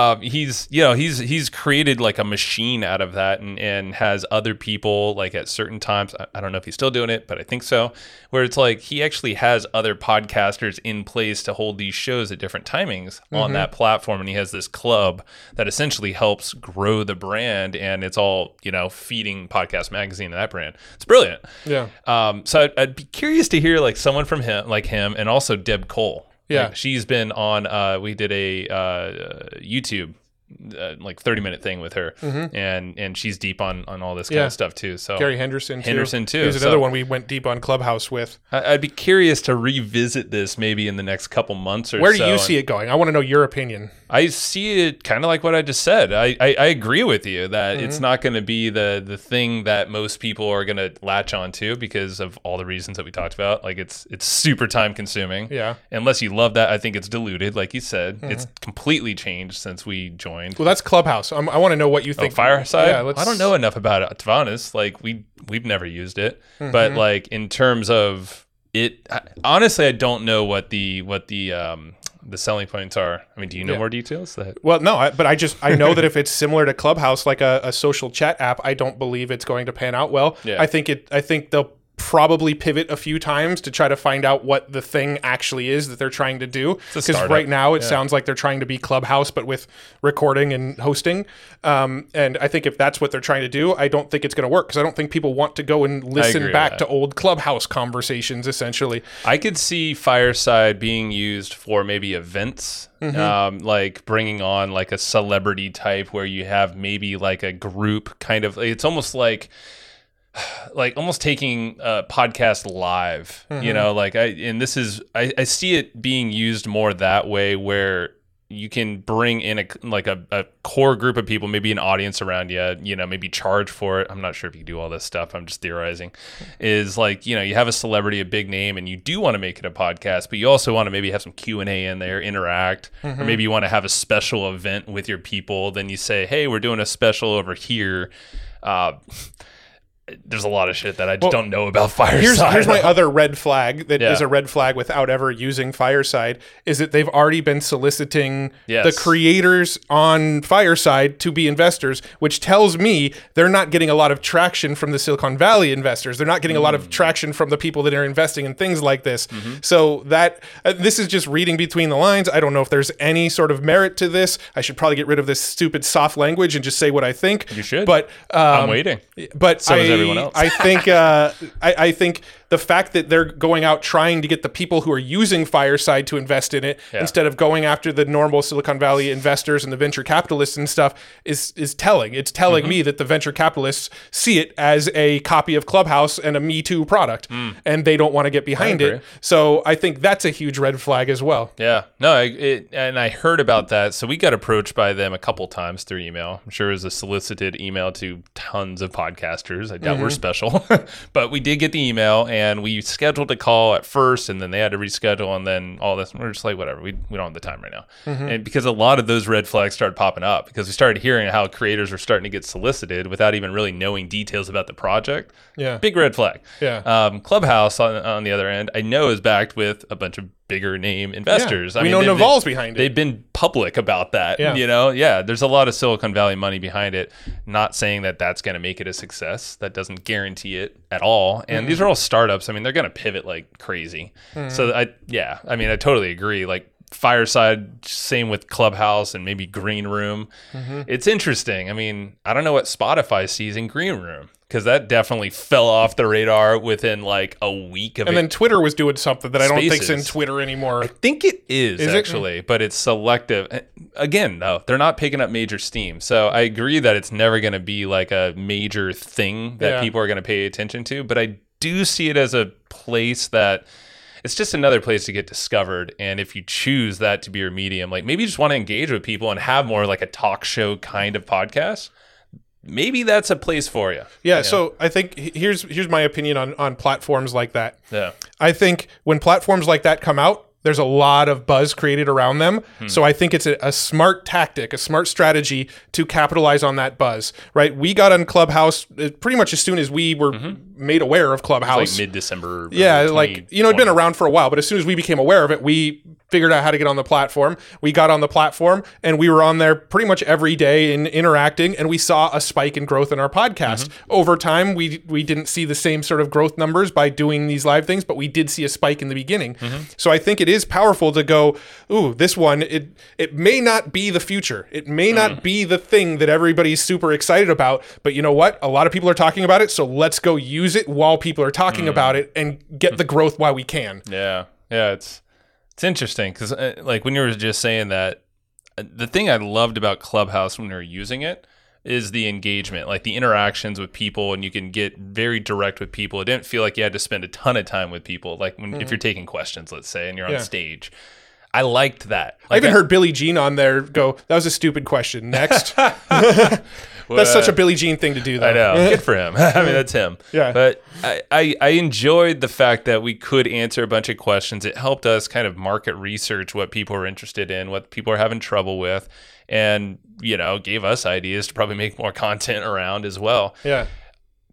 He's created like a machine out of that and has other people like at certain times. I don't know if he's still doing it, but I think so, where it's like he actually has other podcasters in place to hold these shows at different timings on that platform, and he has this club that essentially helps grow the brand, and it's all feeding Podcast Magazine and that brand. It's brilliant. So I'd be curious to hear like someone from him and also Deb Cole. Like, she's been on we did a YouTube like 30-minute thing with her, and she's deep on all this kind of stuff too. So Gary Henderson too. He's another one we went deep on Clubhouse with. I'd be curious to revisit this maybe in the next couple months or so. Where do you see it going? I want to know your opinion. I see it kind of like what I just said. I agree with you that it's not going to be the thing that most people are going to latch onto because of all the reasons that we talked about. Like it's super time consuming. Yeah. Unless you love that, I think it's diluted. Like you said, it's completely changed since we joined. Well, that's Clubhouse. I want to know what you think. Fireside? Yeah, I don't know enough about it, to be honest. Like we've never used it, but like in terms of Honestly, I don't know what the selling points are. I mean, do you know more details? Well, no, but I know that if it's similar to Clubhouse, like a social chat app, I don't believe it's going to pan out well. Yeah. I think they'll probably pivot a few times to try to find out what the thing actually is that they're trying to do. Because right now it sounds like they're trying to be Clubhouse, but with recording and hosting. And I think if that's what they're trying to do, I don't think it's going to work, because I don't think people want to go and listen back to old Clubhouse conversations, essentially. I could see Fireside being used for maybe events, like bringing on like a celebrity type where you have maybe like a group kind of, it's almost like almost taking a podcast live, you know, like I see it being used more that way, where you can bring in a core group of people, maybe an audience around you, maybe charge for it. I'm not sure if you can do all this stuff. I'm just theorizing. Is like, you have a celebrity, a big name, and you do want to make it a podcast, but you also want to maybe have some Q&A in there, interact, or maybe you want to have a special event with your people. Then you say, hey, we're doing a special over here. There's a lot of shit that I just don't know about Fireside. Here's my other red flag that is a red flag without ever using Fireside, is that they've already been soliciting the creators on Fireside to be investors, which tells me they're not getting a lot of traction from the Silicon Valley investors. They're not getting a lot of traction from the people that are investing in things like this. So that this is just reading between the lines. I don't know if there's any sort of merit to this. I should probably get rid of this stupid soft language and just say what I think. You should. But I'm waiting. But everyone else. I think the fact that they're going out trying to get the people who are using Fireside to invest in it instead of going after the normal Silicon Valley investors and the venture capitalists and stuff is telling. It's telling me that the venture capitalists see it as a copy of Clubhouse and a Me Too product, and they don't want to get behind it. So I think that's a huge red flag as well. Yeah. No, and I heard about that. So we got approached by them a couple times through email. I'm sure it was a solicited email to tons of podcasters. I doubt we're special, but we did get the email, and we scheduled a call at first, and then they had to reschedule, and then all this. We're just like, whatever, we don't have the time right now. And because a lot of those red flags started popping up, because we started hearing how creators were starting to get solicited without even really knowing details about the project. Yeah. Big red flag. Yeah. Clubhouse, on the other end, I know is backed with a bunch of bigger name investors. Yeah. We know Naval's behind it. They've been public about that. Yeah. There's a lot of Silicon Valley money behind it. Not saying that that's going to make it a success. That doesn't guarantee it at all. And these are all startups. I mean, they're going to pivot like crazy. So I totally agree. Like Fireside, same with Clubhouse and maybe Green Room. It's interesting. I mean, I don't know what Spotify sees in Green Room, because that definitely fell off the radar within like a week of it. And then Twitter was doing something that I don't think's in Twitter anymore. I think it is actually, but it's selective. Again, though, they're not picking up major steam. So I agree that it's never going to be like a major thing that people are going to pay attention to. But I do see it as a place that it's just another place to get discovered. And if you choose that to be your medium, like maybe you just want to engage with people and have more like a talk show kind of podcast, maybe that's a place for you. Yeah. So I think here's my opinion on platforms like that. Yeah. I think when platforms like that come out, there's a lot of buzz created around them. So I think it's a smart tactic, a smart strategy to capitalize on that buzz, right? We got on Clubhouse pretty much as soon as we were made aware of Clubhouse. Like mid-December. Yeah, like, it'd been around for a while, but as soon as we became aware of it, we figured out how to get on the platform. We got on the platform, and we were on there pretty much every day and interacting, and we saw a spike in growth in our podcast. Over time, we didn't see the same sort of growth numbers by doing these live things, but we did see a spike in the beginning. So I think it is powerful to go, ooh, this one, it may not be the future. It may not be the thing that everybody's super excited about, but you know what? A lot of people are talking about it, so let's go use it while people are talking about it and get the growth while we can. Yeah. It's interesting, because like when you were just saying that, the thing I loved about Clubhouse when we were using it is the engagement, like the interactions with people, and you can get very direct with people. It didn't feel like you had to spend a ton of time with people, like if you're taking questions, let's say, and you're on stage. I liked that. Like, I even heard Billie Jean on there go, that was a stupid question. Next. That's such a Billie Jean thing to do, though. I know. Good for him. I mean, that's him. Yeah. But I enjoyed the fact that we could answer a bunch of questions. It helped us kind of market research what people are interested in, what people are having trouble with, and, gave us ideas to probably make more content around as well. Yeah.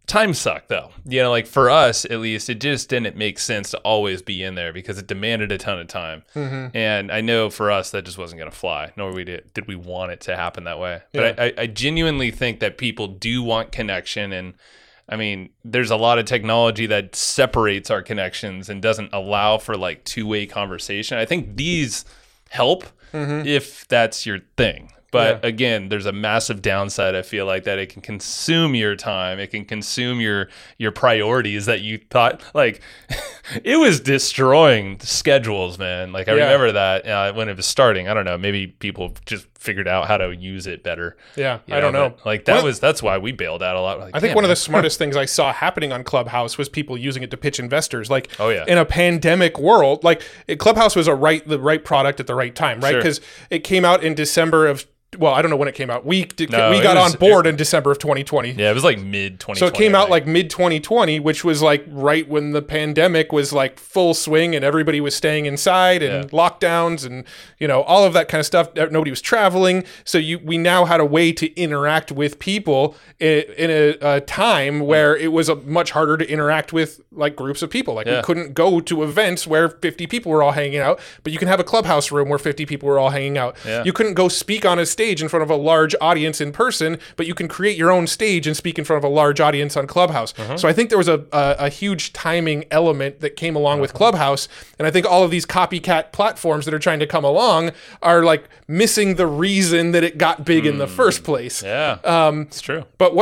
Time sucked though. Like for us at least, it just didn't make sense to always be in there because it demanded a ton of time. And I know for us that just wasn't going to fly. Nor did we want it to happen that way. But I genuinely think that people do want connection, and I mean, there's a lot of technology that separates our connections and doesn't allow for like two-way conversation. I think these help if that's your thing. But again, there's a massive downside, I feel like, that it can consume your time. It can consume your priorities that you thought, like, it was destroying schedules, man. Like, I remember that when it was starting. I don't know. Maybe people just figured out how to use it better. Yeah, I don't know. Like, that's why we bailed out a lot. Like, I think one of the smartest things I saw happening on Clubhouse was people using it to pitch investors. Like, in a pandemic world, like, Clubhouse was the right product at the right time, right? Because it came out in December of, well, I don't know when it came out. We got on board in December of 2020. Yeah, it was like mid 2020. So it came out like mid 2020, which was like right when the pandemic was like full swing and everybody was staying inside and lockdowns and all of that kind of stuff. Nobody was traveling, so we now had a way to interact with people in a time where it was much harder to interact with like groups of people. Like we couldn't go to events where 50 people were all hanging out, but you can have a Clubhouse room where 50 people were all hanging out. You couldn't go speak on a stage in front of a large audience in person, but you can create your own stage and speak in front of a large audience on Clubhouse. So I think there was a huge timing element that came along with Clubhouse, and I think all of these copycat platforms that are trying to come along are like missing the reason that it got big in the first place. It's true. But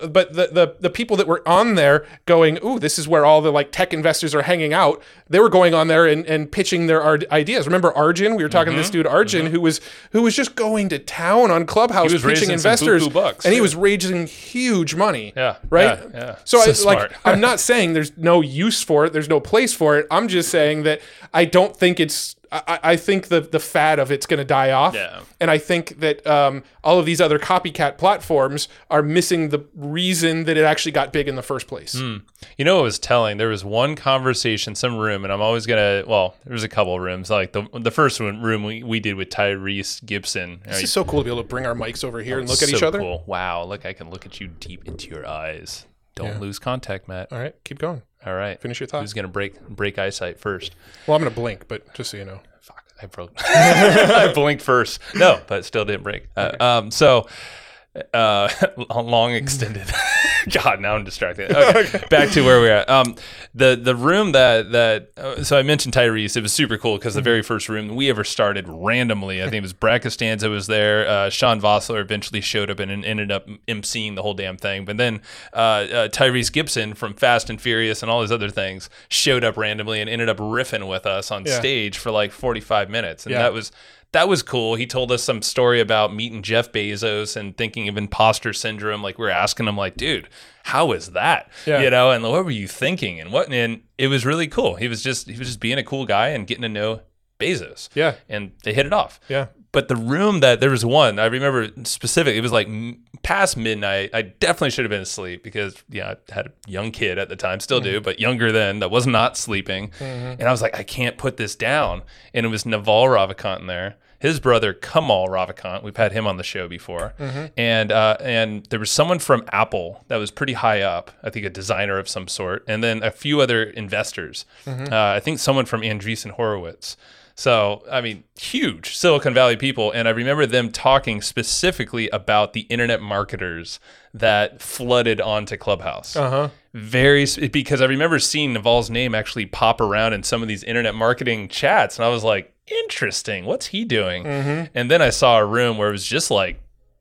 the people that were on there going, ooh, this is where all the like tech investors are hanging out, they were going on there and pitching their ideas. Remember Arjun? We were talking to this dude Arjun who was just going to town on Clubhouse pitching investors, bucks, and he was raising huge money. Right. So I'm not saying there's no use for it, there's no place for it. I'm just saying that I don't think it's. I think the fad of it's going to die off, and I think that all of these other copycat platforms are missing the reason that it actually got big in the first place. What was telling? There was one conversation, some room, and I'm always gonna. Well, there was a couple of rooms. Like the first room we did with Tyrese Gibson. This is so cool to be able to bring our mics over here and look at each other. Cool. Wow, look, I can look at you deep into your eyes. Don't lose contact, Matt. All right, keep going. All right. Finish your thought. Who's going to break eyesight first? Well, I'm going to blink, but just so you know. Fuck, I broke. I blinked first. No, but still didn't break. Long extended. God, now I'm distracted. Okay. Back to where we're at. The room so I mentioned Tyrese. It was super cool because the very first room we ever started randomly, I think it was Brad Costanza was there. Sean Vossler eventually showed up and ended up emceeing the whole damn thing. But then Tyrese Gibson from Fast and Furious and all these other things showed up randomly and ended up riffing with us on stage for like 45 minutes. And that was cool. He told us some story about meeting Jeff Bezos and thinking of imposter syndrome. Like we were asking him, like, dude, how is that? And what were you thinking? And it was really cool. He was just being a cool guy and getting to know Bezos. And they hit it off. But the room there was one, I remember specifically, it was like past midnight. I definitely should have been asleep because, I had a young kid at the time, still do, but younger then, that was not sleeping. And I was like, I can't put this down. And it was Naval Ravikant in there. His brother, Kamal Ravikant, we've had him on the show before. And there was someone from Apple that was pretty high up, I think a designer of some sort, and then a few other investors. I think someone from Andreessen Horowitz. So, I mean, huge Silicon Valley people. And I remember them talking specifically about the internet marketers that flooded onto Clubhouse. Because I remember seeing Naval's name actually pop around in some of these internet marketing chats. And I was like, interesting. What's he doing? And then I saw a room where it was just like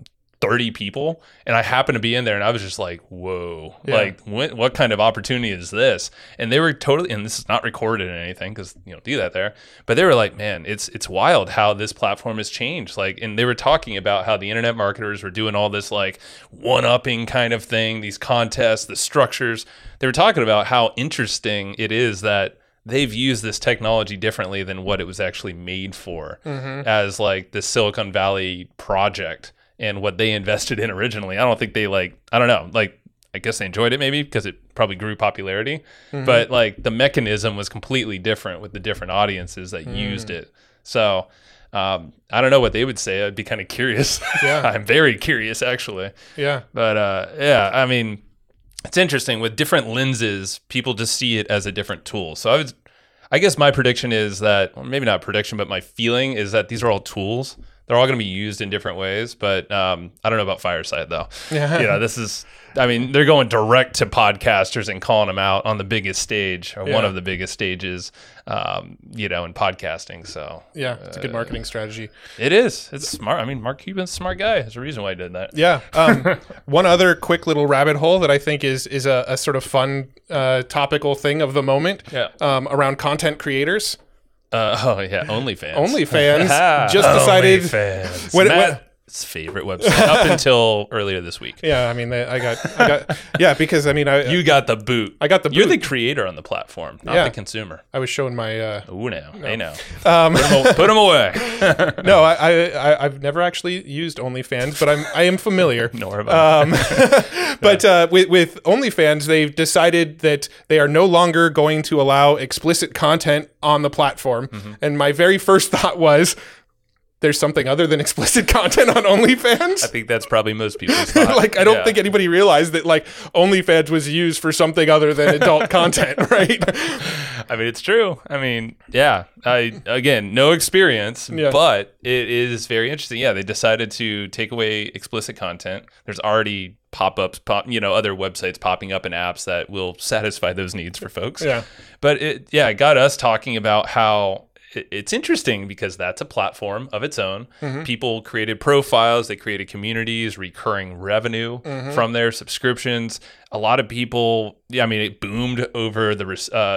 30 people, and I happened to be in there, and I was just like, whoa, like what kind of opportunity is this? And they were totally, and this is not recorded or anything because you don't do that there, but they were like, man, it's wild how this platform has changed. Like, and they were talking about how the internet marketers were doing all this like one-upping kind of thing, these contests, the structures. They were talking about how interesting it is that they've used this technology differently than what it was actually made for as like the Silicon Valley project and what they invested in originally. I don't think they I don't know, I guess they enjoyed it maybe because it probably grew popularity, but like the mechanism was completely different with the different audiences that used it. So I don't know what they would say. I'd be kind of curious. I'm very curious actually. But I mean, it's interesting with different lenses. People just see it as a different tool. So I guess my prediction is that, or maybe not prediction, but my feeling is that these are all tools. They're all going to be used in different ways, but I don't know about Fireside though. Yeah. They're going direct to podcasters and calling them out on the biggest stage, or one of the biggest stages, in podcasting. So yeah, it's a good marketing strategy. It is. It's smart. I mean, Mark Cuban's a smart guy. There's a reason why he did that. Yeah. One other quick little rabbit hole that I think is a sort of fun topical thing of the moment. Yeah. Around content creators. OnlyFans just decided OnlyFans. Matt's favorite website up until earlier this week. Yeah, I mean, I got because I mean, you got the boot. I got the boot. You're the creator on the platform, not the consumer. I was showing my. Hey now. Put them away. No, I've never actually used OnlyFans, but I am familiar. Nor have I. But with OnlyFans, they've decided that they are no longer going to allow explicit content on the platform. Mm-hmm. And my very first thought was, there's something other than explicit content on OnlyFans. I think that's probably most people's thought. I don't think anybody realized that OnlyFans was used for something other than adult content, right? I mean, it's true. I mean, yeah. Again, no experience, but it is very interesting. Yeah, they decided to take away explicit content. There's already pop-ups, other websites popping up in apps that will satisfy those needs for folks. Yeah. But it got us talking about how it's interesting because that's a platform of its own. Mm-hmm. People created profiles, they created communities, recurring revenue from their subscriptions. A lot of people, it boomed over the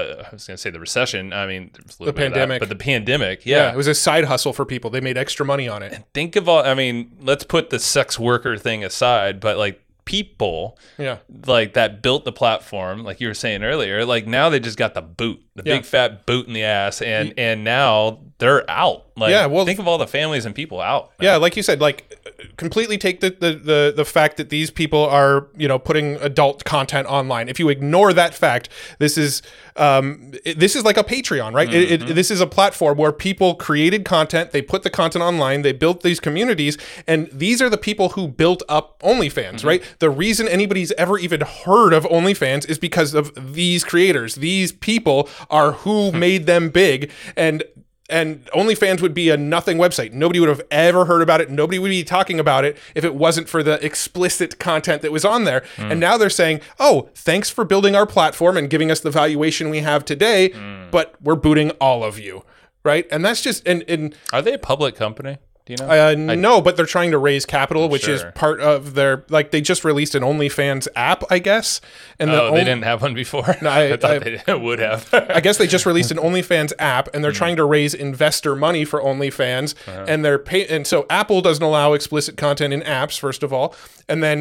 recession. I mean, there was a little bit pandemic. Of that, but the pandemic, it was a side hustle for people. They made extra money on it. And think of let's put the sex worker thing aside, but people that built the platform, like you were saying earlier, now they just got the boot, big fat boot in the ass, and now they're out. Think of all the families and people out now. Yeah, like you said, completely take the fact that these people are putting adult content online. If you ignore that fact, this is like a Patreon, right? Mm-hmm. This is a platform where people created content, they put the content online, they built these communities, and these are the people who built up OnlyFans, right? The reason anybody's ever even heard of OnlyFans is because of these creators. These people are who made them big, and OnlyFans would be a nothing website. Nobody would have ever heard about it. Nobody would be talking about it if it wasn't for the explicit content that was on there. And now they're saying, oh, thanks for building our platform and giving us the valuation we have today, but we're booting all of you, right? And that's just... And are they a public company? Do you know? No, but they're trying to raise capital, which is part of their... they just released an OnlyFans app, I guess. And they didn't have one before? No, I thought they would have. I guess they just released an OnlyFans app, and they're trying to raise investor money for OnlyFans. And and so Apple doesn't allow explicit content in apps, first of all. And then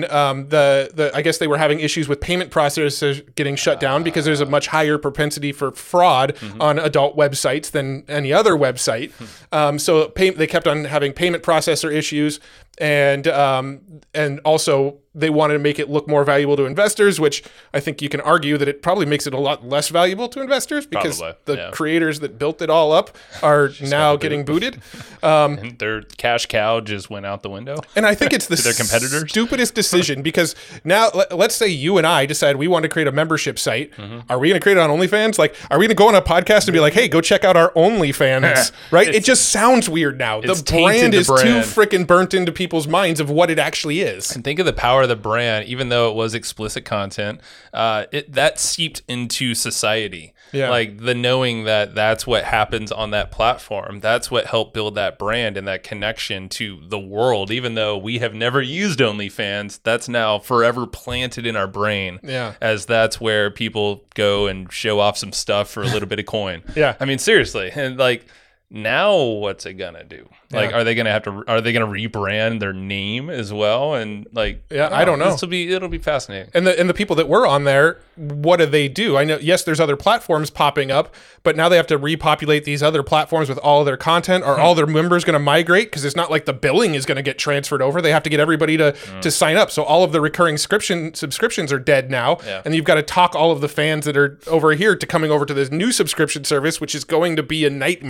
I guess they were having issues with payment processors getting shut down because there's a much higher propensity for fraud on adult websites than any other website. So they kept on having payment processor issues, and also they wanted to make it look more valuable to investors, which I think you can argue that it probably makes it a lot less valuable to investors because the creators that built it all up are now getting booted. And their cash cow just went out the window. And I think it's the their competitors. Stupidest decision because now let's say you and I decide we want to create a membership site. Are we going to create it on OnlyFans? Are we going to go on a podcast and be like, hey, go check out our OnlyFans, right? It just sounds weird now. The brand is too freaking burnt into people's minds of what it actually is. And think of the power of the brand, even though it was explicit content, that seeped into society. Yeah. The knowing that that's what happens on that platform, that's what helped build that brand and that connection to the world. Even though we have never used OnlyFans, that's now forever planted in our brain. Yeah. As that's where people go and show off some stuff for a little bit of coin. Yeah. I mean, seriously. And now what's it gonna do? Are they gonna rebrand their name as well? And I don't know. It'll be fascinating. And the people that were on there, what do they do? I know, yes, there's other platforms popping up, but now they have to repopulate these other platforms with all of their content. Are all their members going to migrate? Because it's not like the billing is going to get transferred over. They have to get everybody to sign up. So all of the recurring subscriptions are dead now. Yeah. And you've got to talk all of the fans that are over here to coming over to this new subscription service, which is going to be a nightmare for them.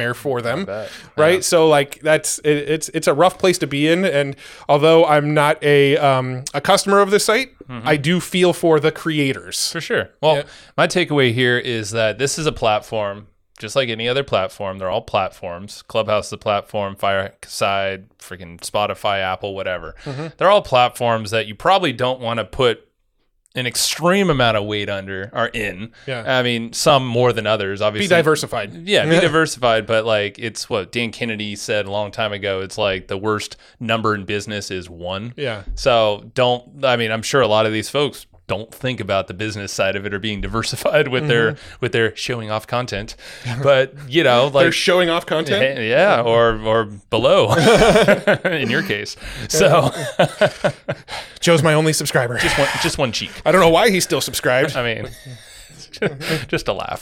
them, right? So like it's a rough place to be in. And although I'm not a customer of the site, I do feel for the creators. For sure. Well, my takeaway here is that this is a platform, just like any other platform. They're all platforms. Clubhouse is a platform, Fireside, freaking Spotify, Apple, whatever. They're all platforms that you probably don't want to put an extreme amount of weight under or in. I mean, some more than others, obviously. Be diversified. Yeah, be diversified. But like, it's what Dan Kennedy said a long time ago. It's like the worst number in business is 1. Yeah. So I'm sure a lot of these folks don't think about the business side of it or being diversified with their showing off content, but like they're showing off content, or below in your case. So Joe's my only subscriber, just one cheek. I don't know why he's still subscribed. I mean, just a laugh.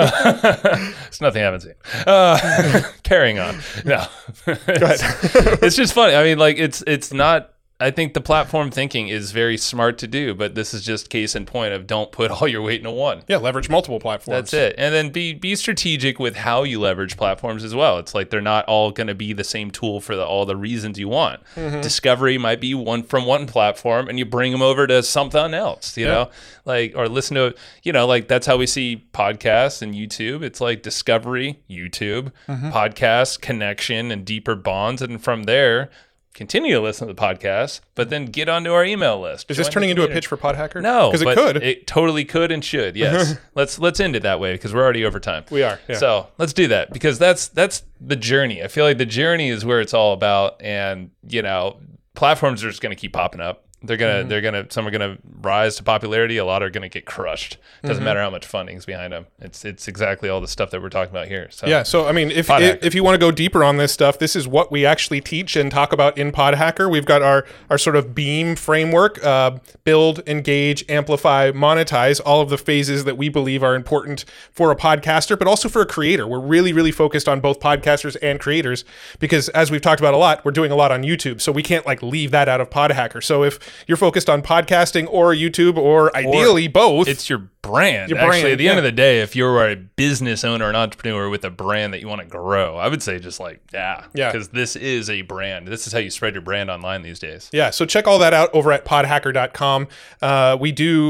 It's nothing I haven't seen. Carrying on. No, go ahead. It's just funny. I mean, like it's not. I think the platform thinking is very smart to do, but this is just case in point of don't put all your weight into one. Yeah, leverage multiple platforms. That's it. And then be strategic with how you leverage platforms as well. It's like they're not all going to be the same tool for all the reasons you want. Discovery might be one platform and you bring them over to something else, you know, like, or listen to, like that's how we see podcasts and YouTube. It's like discovery, YouTube, podcast, connection, and deeper bonds. And from there, continue to listen to the podcast, but then get onto our email list. Is this turning into a pitch for PodHacker? No, because it could. It totally could and should. Yes, let's end it that way because we're already over time. We are. Yeah. So let's do that because that's the journey. I feel like the journey is where it's all about, and platforms are just going to keep popping up. Some are gonna rise to popularity. A lot are gonna get crushed. Doesn't matter how much funding's behind them. It's exactly all the stuff that we're talking about here. So yeah. So I mean, if you want to go deeper on this stuff, this is what we actually teach and talk about in PodHacker. We've got our sort of BEAM framework: build, engage, amplify, monetize. All of the phases that we believe are important for a podcaster, but also for a creator. We're really, really focused on both podcasters and creators because, as we've talked about a lot, we're doing a lot on YouTube, so we can't leave that out of PodHacker. So if you're focused on podcasting or YouTube or ideally both, it's your brand. Actually, at the end of the day, if you're a business owner, an entrepreneur with a brand that you want to grow, I would say just because this is a brand. This is how you spread your brand online these days. Yeah. So check all that out over at podhacker.com. We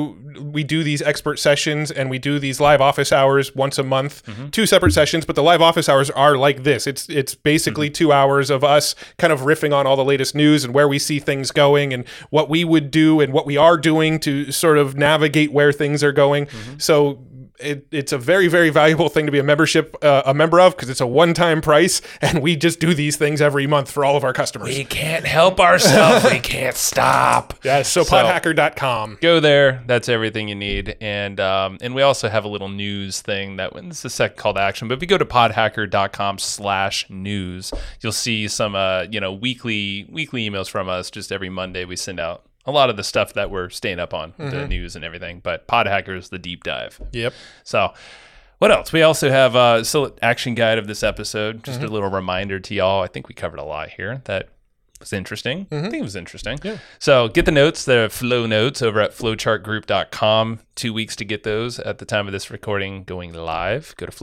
do these expert sessions and we do these live office hours once a month, 2 separate sessions, but the live office hours are like this. It's basically 2 hours of us kind of riffing on all the latest news and where we see things going and what we would do and what we are doing to sort of navigate where things are going. So it's a very, very valuable thing to be a member of because it's a one-time price and we just do these things every month for all of our customers. We can't help ourselves. We can't stop. Yeah, so podhacker.com. Go there. That's everything you need. And we also have a little news thing this is the second call to action. But if you go to podhacker.com/news, you'll see some weekly emails from us. Just every Monday we send out a lot of the stuff that we're staying up on, the news and everything. But PodHacker is the deep dive. Yep. So what else? We also have action guide of this episode. Just a little reminder to y'all. I think we covered a lot here that was interesting. I think it was interesting. Yeah. So get the notes, the flow notes over at flowchartgroup.com. 2 weeks to get those at the time of this recording going live. Go to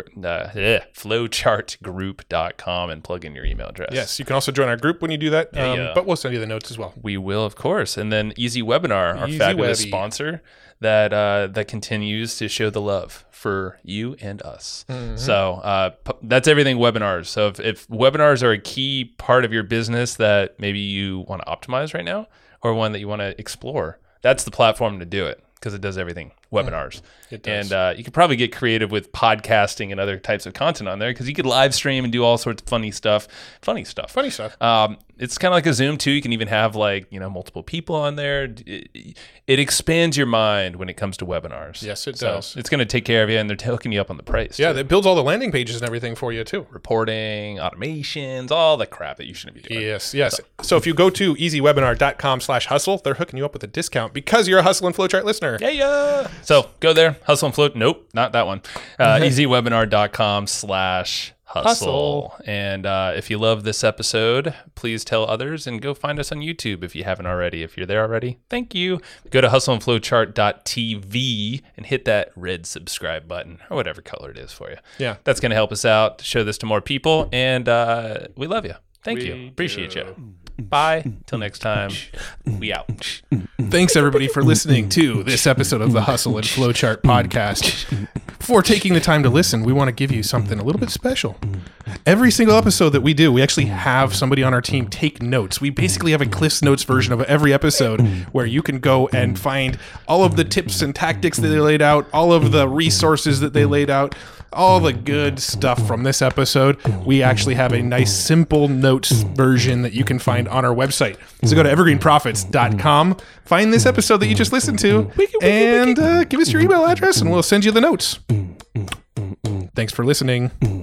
flowchartgroup.com and plug in your email address. Yes, you can also join our group when you do that, but we'll send you the notes as well. We will, of course. And then Easy Webinar, our fabulous sponsor that continues to show the love for you and us. So that's everything webinars. So if webinars are a key part of your business that maybe you want to optimize right now or one that you want to explore, that's the platform to do it because it does everything. Webinars. It does. And you could probably get creative with podcasting and other types of content on there because you could live stream and do all sorts of funny stuff. It's kind of like a Zoom too. You can even have multiple people on there. It expands your mind when it comes to webinars. Yes, it does. It's going to take care of you, and they're hooking you up on the price. Yeah, it builds all the landing pages and everything for you too. Reporting, automations, all the crap that you shouldn't be doing. Yes. So if you go to easywebinar.com/hustle, they're hooking you up with a discount because you're a Hustle and Flowchart listener. Yeah. So go there, Hustle and Flow. Nope, not that one. Easywebinar.com/hustle. hustle. And if you love this episode, please tell others and go find us on YouTube if you haven't already. If you're there already, thank you. Go to hustleandflowchart.tv and hit that red subscribe button or whatever color it is for you. Yeah. That's going to help us out to show this to more people. And we love you. Thank you. Appreciate you. Bye. Till next time. We out. Thanks, everybody, for listening to this episode of the Hustle and Flowchart podcast. Before taking the time to listen, we want to give you something a little bit special. Every single episode that we do, we actually have somebody on our team take notes. We basically have a Cliff's Notes version of every episode where you can go and find all of the tips and tactics that they laid out, all of the resources that they laid out, all the good stuff from this episode. We actually have a nice simple notes version that you can find on our website. So go to evergreenprofits.com, find this episode that you just listened to, and give us your email address and we'll send you the notes. Thanks for listening.